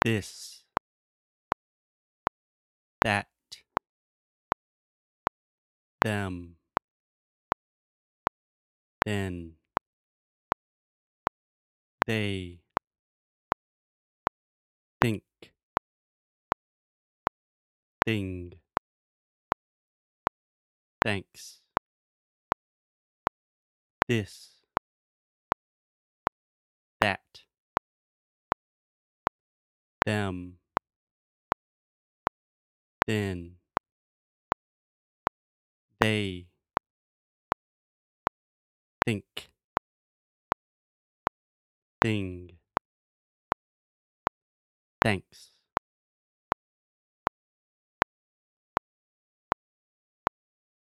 this, that, them, then, they, think, thing, thanks, this, that, them, then, they, think, thing, thanks.